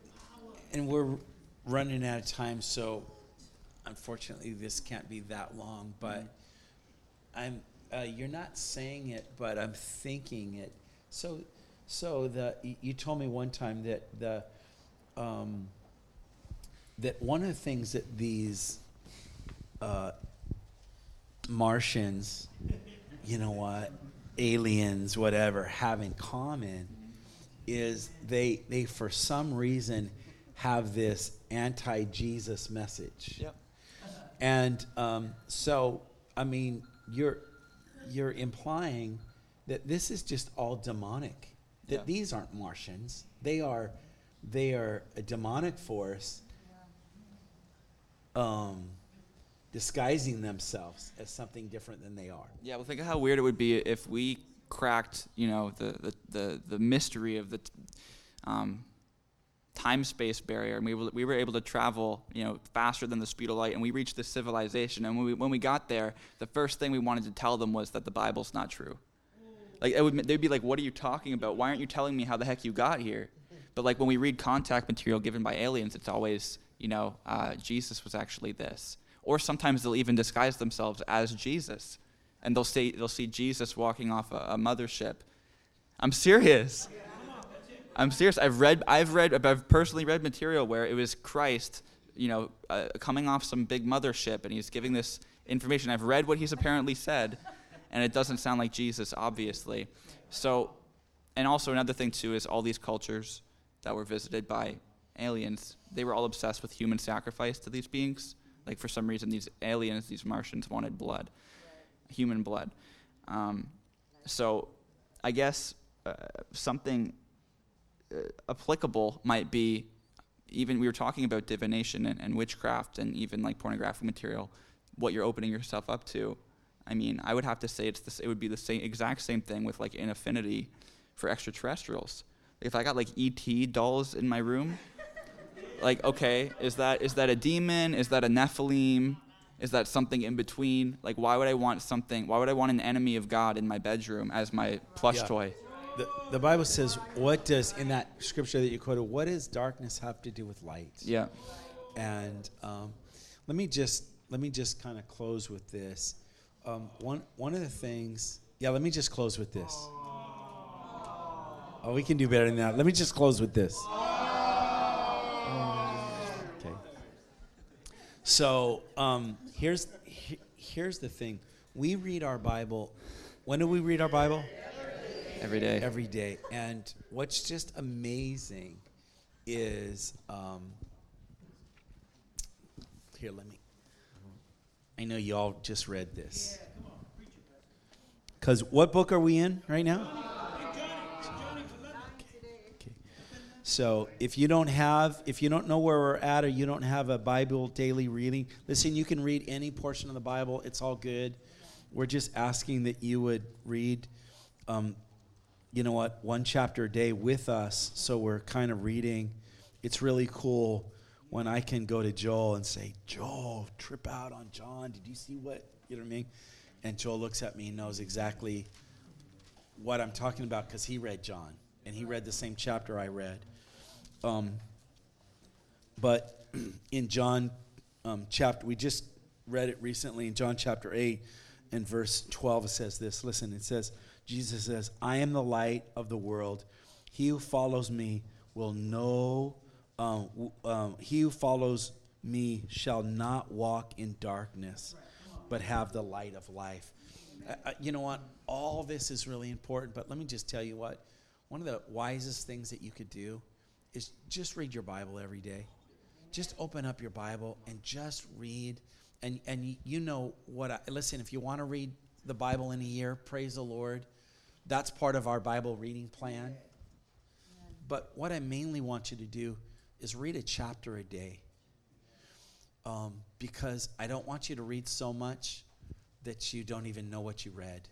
And we're running out of time, so unfortunately this can't be that long, but I'm, uh, you're not saying it, but I'm thinking it. So, so the, you told me one time that the, um, that one of the things that these uh, Martians, you know what, aliens, whatever, have in common is they, they for some reason, have this anti-Jesus message. Yep. And um, so, I mean, you're, you're implying that this is just all demonic, that Yeah. these aren't Martians. They are, they are a demonic force Um, disguising themselves as something different than they are. Yeah, well, think of how weird it would be if we cracked, you know, the the, the, the mystery of the t- um, time-space barrier, and we were, we were able to travel, you know, faster than the speed of light, and we reached this civilization. And when we when we got there, the first thing we wanted to tell them was that the Bible's not true. Like it would, they'd be like, "What are you talking about? Why aren't you telling me how the heck you got here?" But like when we read contact material given by aliens, it's always, you know, uh, Jesus was actually this. Or sometimes they'll even disguise themselves as Jesus, and they'll say they'll see Jesus walking off a, a mothership. I'm serious. I'm serious. I've read I've read I've personally read material where it was Christ, you know, uh, coming off some big mothership, and he's giving this information. I've read what he's apparently said, and it doesn't sound like Jesus, obviously. So, and also another thing too is all these cultures that were visited by aliens, they were all obsessed with human sacrifice to these beings. Like for some reason, these aliens, these Martians wanted blood, human blood. Um, so I guess uh, something uh, applicable might be, even we were talking about divination and, and witchcraft and even like pornographic material, what you're opening yourself up to. I mean, I would have to say it's this, it would be the same exact same thing with like in affinity for extraterrestrials. If I got like E T dolls in my room, like, okay, is that is that a demon? Is that a Nephilim? Is that something in between? Like, why would I want something? Why would I want an enemy of God in my bedroom as my plush Yeah. toy? The, the Bible says, what does, in that scripture that you quoted, what does darkness have to do with light? Yeah. And um, let me just let me just kind of close with this. Um, one one of the things, yeah, let me just close with this. Oh, we can do better than that. Let me just close with this. Okay. So um, here's he, here's the thing. We read our Bible. When do we read our Bible? Every day. Every day. And what's just amazing is, um, here, let me, I know you all just read this. Because what book are we in right now? Okay. So if you don't have, if you don't know where we're at, or you don't have a Bible daily reading, listen, you can read any portion of the Bible. It's all good. We're just asking that you would read, um, you know what, one chapter a day with us. So we're kind of reading. It's really cool when I can go to Joel and say, Joel, trip out on John. Did you see what, you know what I mean? And Joel looks at me and knows exactly what I'm talking about because he read John. And he read the same chapter I read. Um, but in John um, chapter, we just read it recently in John chapter eight and verse twelve, it says this. Listen, it says, Jesus says, I am the light of the world. He who follows me will know, um, w- um, he who follows me shall not walk in darkness, but have the light of life. Uh, uh, you know what? All this is really important, but let me just tell you what. One of the wisest things that you could do is just read your Bible every day. Just open up your Bible and just read. And and y- you know what, I, listen, if you want to read the Bible in a year, praise the Lord. That's part of our Bible reading plan. But what I mainly want you to do is read a chapter a day. Um, because I don't want you to read so much that you don't even know what you read.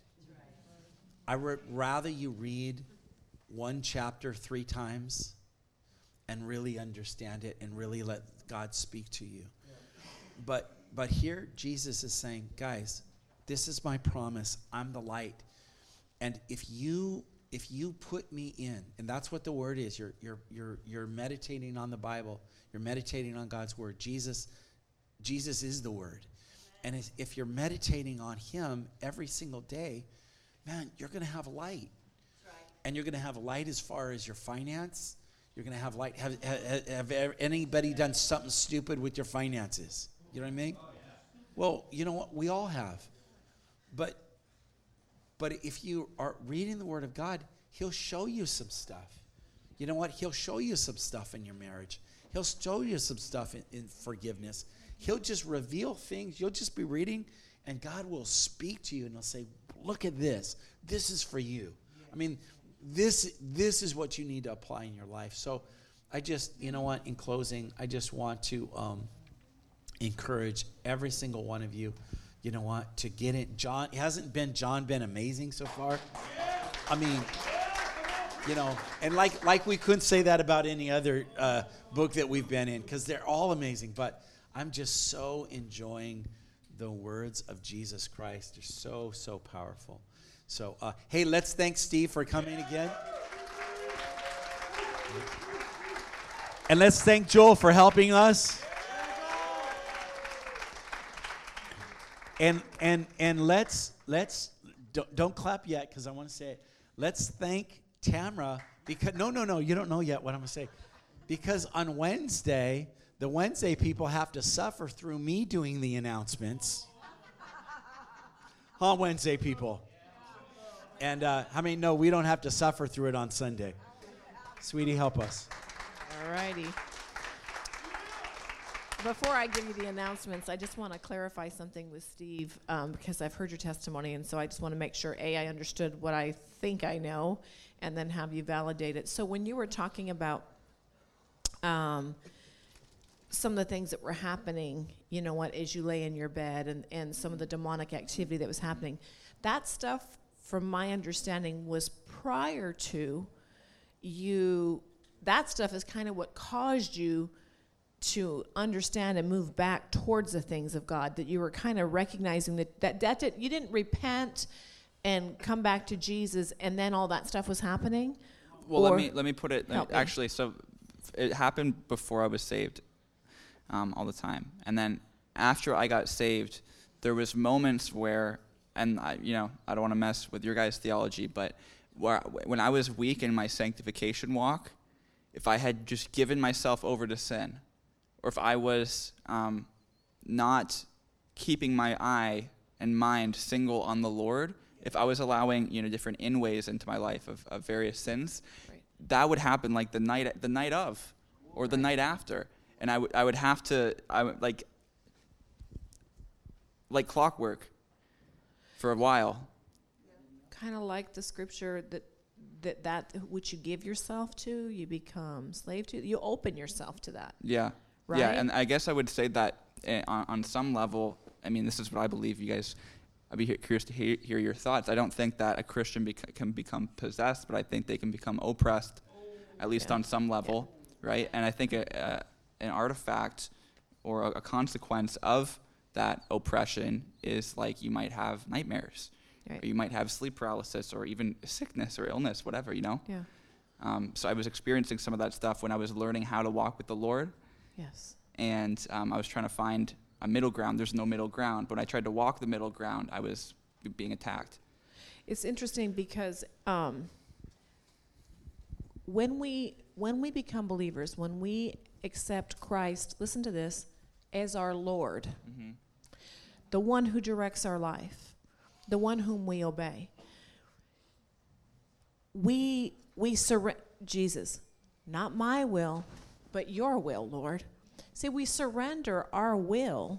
I would rather you read one chapter three times and really understand it and really let God speak to you. But but here Jesus is saying, guys, this is my promise. I'm the light. And if you if you put me in, and that's what the word is, you're you're you're you're meditating on the Bible, you're meditating on God's word. Jesus Jesus is the word. And if, if you're meditating on him every single day, man, you're going to have light. And you're going to have light as far as your finance. You're going to have light. Have, have, have anybody done something stupid with your finances? You know what I mean? Well, you know what? We all have. But but if you are reading the Word of God, he'll show you some stuff. You know what? He'll show you some stuff in your marriage. He'll show you some stuff in, in forgiveness. He'll just reveal things. You'll just be reading, and God will speak to you, and he'll say, look at this. This is for you. I mean, this this is what you need to apply in your life. So I just, you know what, in closing, I just want to um, encourage every single one of you, you know what, to get it. John, hasn't been John been amazing so far? I mean, you know, and like like we couldn't say that about any other uh, book that we've been in, because they're all amazing. But I'm just so enjoying the words of Jesus Christ. They're so, so powerful. So, uh, hey, let's thank Steve for coming again. And let's thank Joel for helping us. And and and let's let's don't, don't clap yet, because I want to say it. Let's thank Tamra, because no no no you don't know yet what I'm gonna say, because on Wednesday the Wednesday people have to suffer through me doing the announcements. Huh, Wednesday people? And uh, how many know we don't have to suffer through it on Sunday? Sweetie, help us. All righty. Before I give you the announcements, I just want to clarify something with Steve, um, because I've heard your testimony, and so I just want to make sure, A, I understood what I think I know, and then have you validate it. So when you were talking about um, some of the things that were happening, you know what, as you lay in your bed, and, and some of the demonic activity that was happening, that stuff from my understanding, was prior to you. That stuff is kind of what caused you to understand and move back towards the things of God, that you were kind of recognizing that, that, that did, you didn't repent and come back to Jesus and then all that stuff was happening? Well, Or- let me let me put it, let Help me- me. actually, so it happened before I was saved um, all the time. And then after I got saved, there was moments where, and I, you know, I don't want to mess with your guys' theology, but where, when I was weak in my sanctification walk, if I had just given myself over to sin, or if I was um, not keeping my eye and mind single on the Lord, if I was allowing, you know, different inways into my life of, of various sins, Right. that would happen like the night the night of, or the night after, and I would I would have to I would like like clockwork for a while. Kind of like the scripture that, that that which you give yourself to, you become slave to. You open yourself to that. Yeah. Right? Yeah, and I guess I would say that uh, on, on some level, I mean, this is what I believe. You guys, I'd be he- curious to hear, hear your thoughts. I don't think that a Christian bec- can become possessed, but I think they can become oppressed, at least Yeah. on some level, right? And I think a, a, an artifact or a, a consequence of that oppression is like you might have nightmares, Right. or you might have sleep paralysis, or even sickness or illness, whatever, you know? Yeah. Um, so I was experiencing some of that stuff when I was learning how to walk with the Lord. Yes. And um, I was trying to find a middle ground. There's no middle ground. But when I tried to walk the middle ground, I was b- being attacked. It's interesting because um, when we when we become believers, when we accept Christ, listen to this, as our Lord, Mm-hmm. the one who directs our life, the one whom we obey, we we surrender Jesus, not my will, but your will, Lord. See, we surrender our will,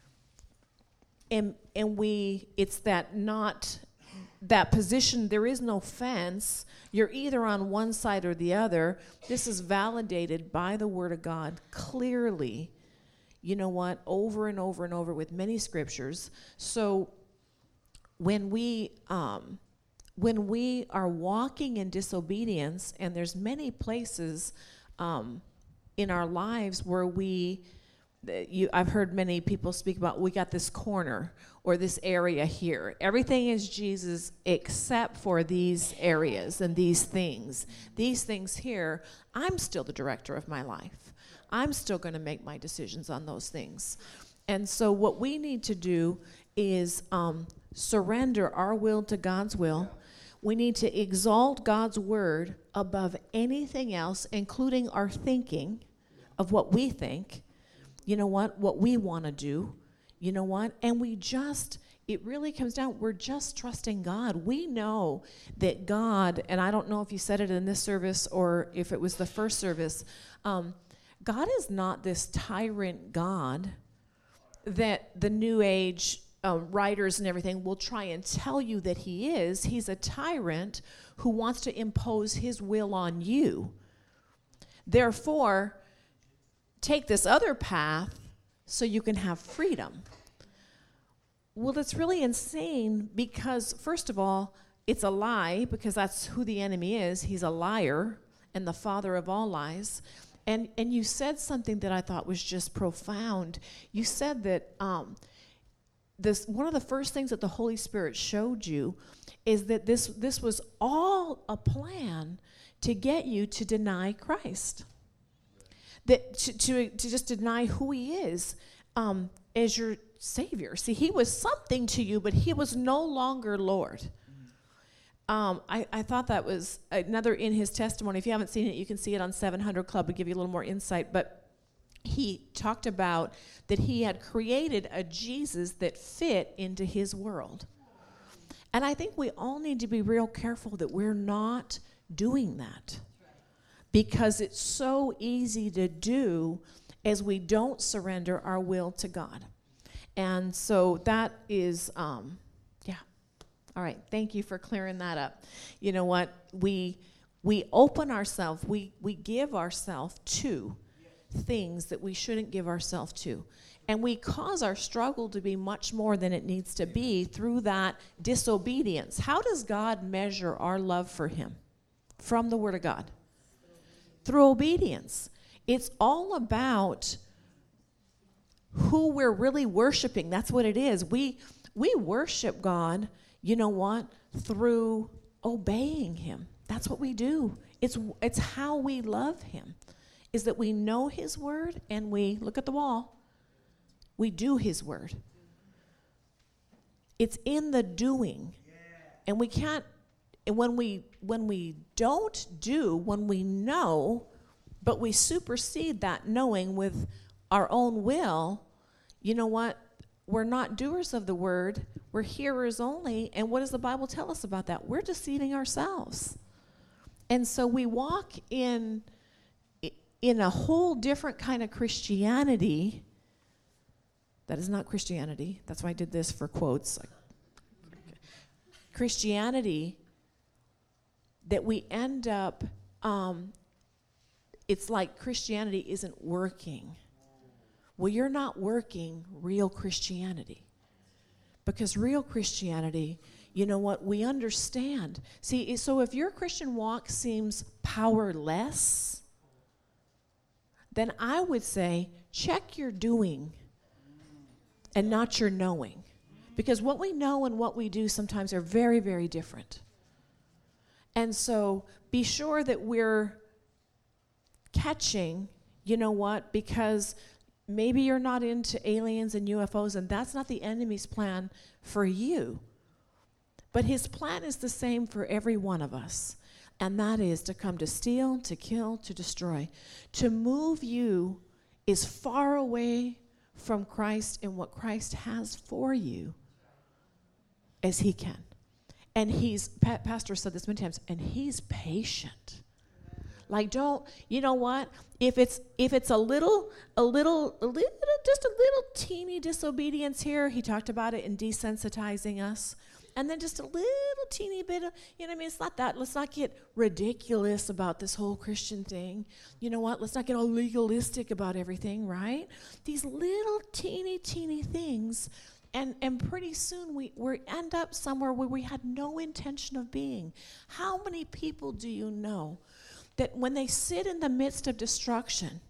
and and we it's that not that position. There is no fence. You're either on one side or the other. This is validated by the Word of God clearly. You know what? Over and over and over with many scriptures. So when we um, when we are walking in disobedience, and there's many places um, in our lives where we, you, I've heard many people speak about, we got this corner or this area here. Everything is Jesus except for these areas and these things. These things here, I'm still the director of my life. I'm still going to make my decisions on those things. And so what we need to do is um, surrender our will to God's will. We need to exalt God's word above anything else, including our thinking of what we think. You know what? What we want to do. You know what? And we just, it really comes down, we're just trusting God. We know that God, and I don't know if you said it in this service or if it was the first service, um, God is not this tyrant God that the New Age uh, writers and everything will try and tell you that he is. He's a tyrant who wants to impose his will on you. Therefore, take this other path so you can have freedom. Well, it's really insane because, first of all, it's a lie because that's who the enemy is. He's a liar and the father of all lies. And and you said something that I thought was just profound. You said that um, this one of the first things that the Holy Spirit showed you is that this this was all a plan to get you to deny Christ. That to to, to just deny who he is um, as your Savior. See, he was something to you, but he was no longer Lord. Um, I, I thought that was another in his testimony. If you haven't seen it, you can see it on seven hundred Club to give you a little more insight. But he talked about that he had created a Jesus that fit into his world. And I think we all need to be real careful that we're not doing that. Because it's so easy to do as we don't surrender our will to God. And so that is, um, yeah. All right, thank you for clearing that up. You know what? We we open ourselves, we, we give ourselves to things that we shouldn't give ourselves to. And we cause our struggle to be much more than it needs to be through that disobedience. How does God measure our love for him? From the Word of God. Through obedience. It's all about who we're really worshiping. That's what it is. We we worship God, you know what? Through obeying him. That's what we do. It's it's how we love him. Is that we know his word and we look at the wall. We do his word. It's in the doing. And we can't and when we when we don't do, when we know, but we supersede that knowing with our own will, you know what? We're not doers of the word. We're hearers only. And what does the Bible tell us about that? We're deceiving ourselves. And so we walk in in a whole different kind of Christianity. That is not Christianity. That's why I did this for quotes. Christianity that we end up, um, it's like Christianity isn't working. Well, you're not working real Christianity. Because real Christianity, you know what, we understand. See, so if your Christian walk seems powerless, then I would say check your doing and not your knowing. Because what we know and what we do sometimes are very, very different. And so be sure that we're catching, you know what, because maybe you're not into aliens and U F Os, and that's not the enemy's plan for you. But his plan is the same for every one of us. And that is to come to steal, to kill, to destroy. To move you is far away from Christ and what Christ has for you as he can. And he's, pa- Pastor said this many times, and he's patient. Like, don't, you know what? If it's if it's a little, a little, a little, just a little teeny disobedience here, he talked about it in desensitizing us. And then just a little teeny bit of, you know what I mean? It's not that. Let's not get ridiculous about this whole Christian thing. You know what? Let's not get all legalistic about everything, right? These little teeny, teeny things. And and pretty soon we, we end up somewhere where we had no intention of being. How many people do you know that when they sit in the midst of destruction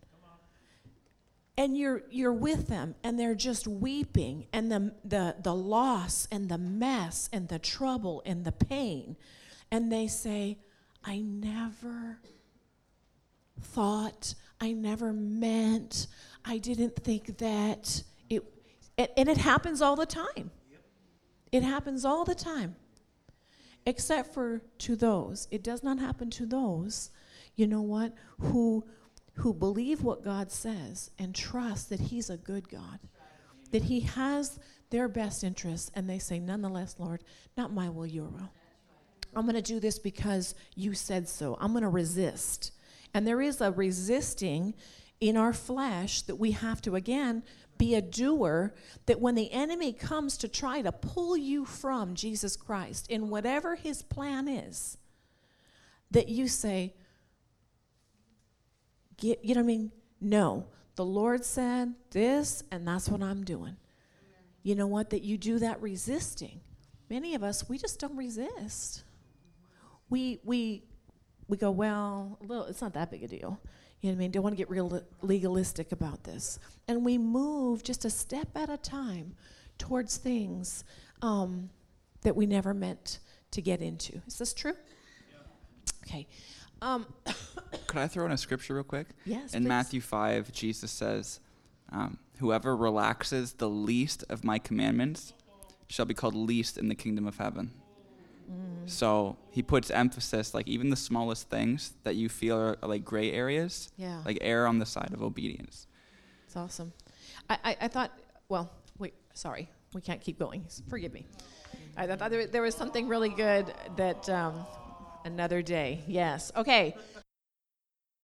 and you're you're with them and they're just weeping and the the the loss and the mess and the trouble and the pain, and they say, I never thought, I never meant, I didn't think that it and, and it happens all the time. It happens all the time. Except for to those. It does not happen to those, you know what, who who believe what God says and trust that he's a good God, that he has their best interests, and they say, nonetheless, Lord, not my will, your will. I'm going to do this because you said so. I'm going to resist. And there is a resisting in our flesh that we have to, again, be a doer, that when the enemy comes to try to pull you from Jesus Christ in whatever his plan is, that you say, Get, you know what I mean? No. The Lord said this, and that's what I'm doing. Amen. You know what? That you do that resisting. Many of us, we just don't resist. We we we go, well, a little, it's not that big a deal. You know what I mean? Don't want to get real legalistic about this. And we move just a step at a time towards things um, that we never meant to get into. Is this true? Yeah. Okay. Um, Could I throw in a scripture real quick? Yes, In please. Matthew five, Jesus says, um, whoever relaxes the least of my commandments shall be called least in the kingdom of heaven. Mm. So he puts emphasis, like even the smallest things that you feel are, are like gray areas, Yeah. like err on the side of obedience. It's awesome. I, I, I thought, well, wait, sorry. We can't keep going. Forgive me. I thought there, there was something really good that... Um, Another day, yes. Okay.